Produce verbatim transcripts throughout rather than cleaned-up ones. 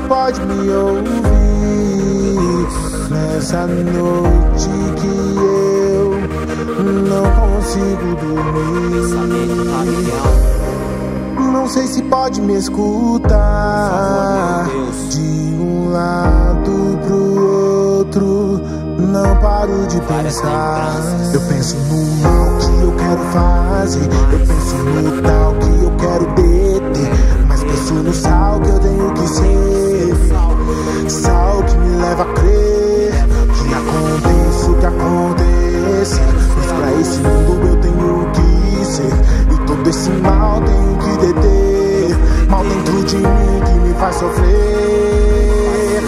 pode me ouvir nessa noite que eu não consigo dormir. Não sei se pode me escutar. De um lado pro outro não paro de pensar. Eu penso no mal que eu quero fazer, eu penso no tal que eu quero deter, mas penso no sal que eu tenho que ser. Sal que me leva a crer que aconteça o que aconteça, pois pra esse mundo eu tenho que ser, e todo esse mal tenho que deter. Mal dentro de mim que me faz sofrer.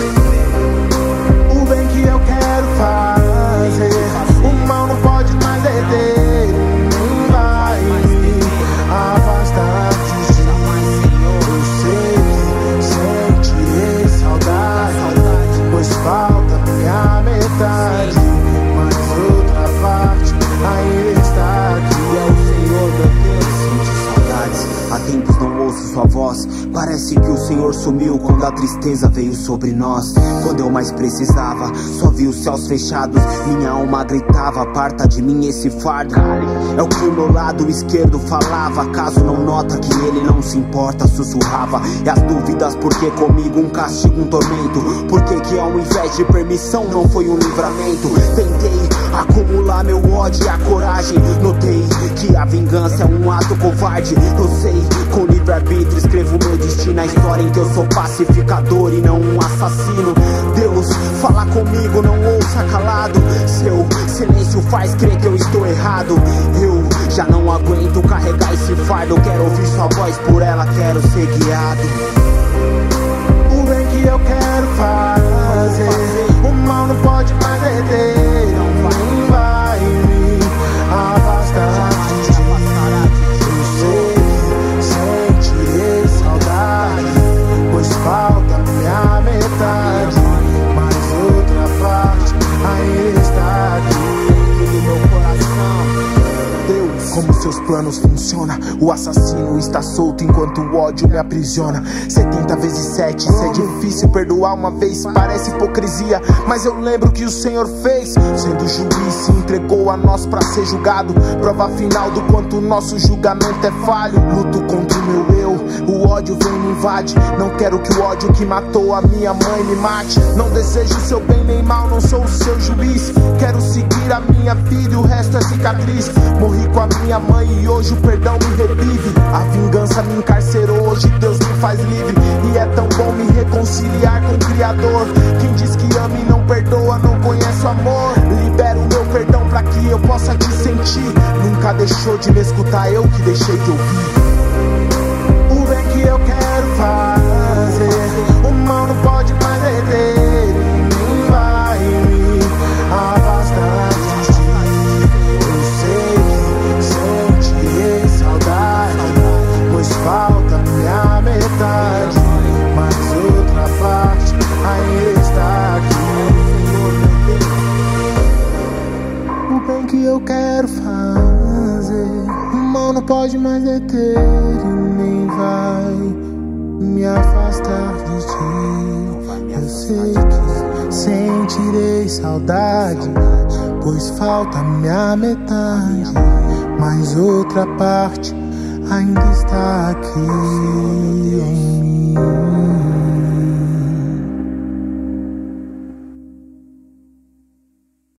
O bem que eu quero fazer, o mal não pode mais deter, nem vai me afastar de ti. Eu sei que sentirei saudade, pois falta minha metade, mas outra parte ainda está aqui. É o Senhor meu Deus, sinto saudades. Há tempos não ouço sua voz, parece que o Senhor sumiu quando a tristeza veio sobre nós. Quando eu mais precisava, só vi os céus fechados, minha alma gritava, aparta de mim esse fardo. É o que o meu lado esquerdo falava, caso não nota que ele não se importa, sussurrava. E as dúvidas, porque comigo um castigo, um tormento, porque que ao invés de permissão não foi um livramento. Tentei acumular meu ódio e a coragem, notei que a vingança é um ato covarde. Eu sei, com livre-arbítrio escrevo meu destino, a história em que eu sou pacificador e não um assassino. Deus, fala comigo, não ouça calado, seu silêncio faz crer que eu estou errado. Eu já não aguento carregar esse fardo, quero ouvir sua voz, por ela quero ser guiado. O bem que eu quero fazer, o mal não pode mais deter, não vai me afastar de ti. Eu sei que sentirei saudade, pois falta minha metade, mas outra parte ainda está aqui no meu coração. Deus, como seus planos funcionam, o assassino está solto enquanto o ódio me aprisiona. Setenta vezes sete, isso é difícil perdoar uma vez, parece hipocrisia, mas eu lembro que o Senhor fez, sendo juiz se entregou a nós pra ser julgado, prova final do quanto o nosso julgamento é falho. Luto contra o meu eu, o ódio vem e me invade, não quero que o ódio que matou a minha mãe me mate. Não desejo seu bem nem mal, não sou o seu juiz, quero seguir a minha vida e o resto é cicatriz. Morri com a minha mãe e hoje o perdão me revive, a vingança me encarcerou, hoje Deus me faz livre. E é tão bom me reconciliar com o Criador, quem diz que ama e não perdoa não conhece o amor. Libero o meu perdão pra que eu possa te sentir, nunca deixou de me escutar, eu que deixei de ouvir. O bem que eu quero fazer, o mal não pode mais deter, nem vai me afastar de ti. Eu sei que sentirei saudade, pois falta minha metade, mas outra parte ainda está aqui. O bem que eu quero fazer, o mal não pode mais deter, e nem vai me afastar de ti. Eu sei que sentirei saudade, pois falta minha metade, mas outra parte ainda está aqui.